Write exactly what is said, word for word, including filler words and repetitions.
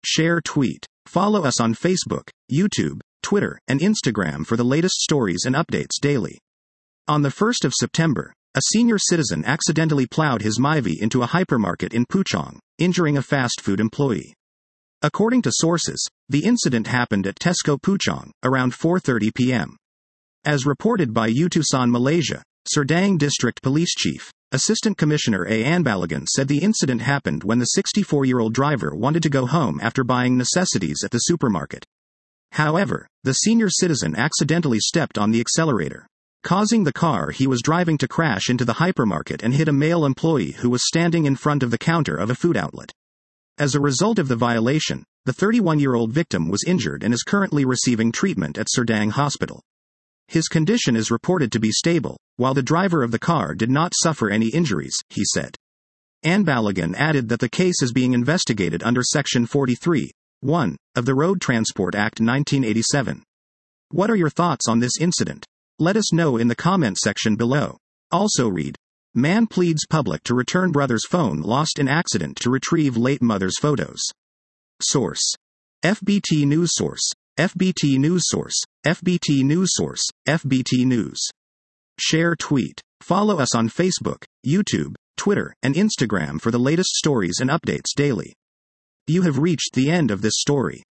Share tweet. Follow us on Facebook, YouTube, Twitter, and Instagram for the latest stories and updates daily. On the first of September, a senior citizen accidentally plowed his Myvi into a hypermarket in Puchong, injuring a fast food employee. According to sources, the incident happened at Tesco Puchong, around four thirty p.m. As reported by Utusan Malaysia, Serdang District Police Chief, Assistant Commissioner A. Anbalagan said the incident happened when the sixty-four-year-old driver wanted to go home after buying necessities at the supermarket. However, the senior citizen accidentally stepped on the accelerator, causing the car he was driving to crash into the hypermarket and hit a male employee who was standing in front of the counter of a food outlet. As a result of the violation, the thirty-one-year-old victim was injured and is currently receiving treatment at Serdang Hospital. His condition is reported to be stable, while the driver of the car did not suffer any injuries, he said. Anbalagan added that the case is being investigated under Section forty-three point one of the Road Transport Act nineteen eighty-seven. What are your thoughts on this incident? Let us know in the comment section below. Also read, man pleads public to return brother's phone lost in accident to retrieve late mother's photos. Source: F B T News Source, F B T News Source, F B T News Source, F B T News. Share tweet. Follow us on Facebook, YouTube, Twitter, and Instagram for the latest stories and updates daily. You have reached the end of this story.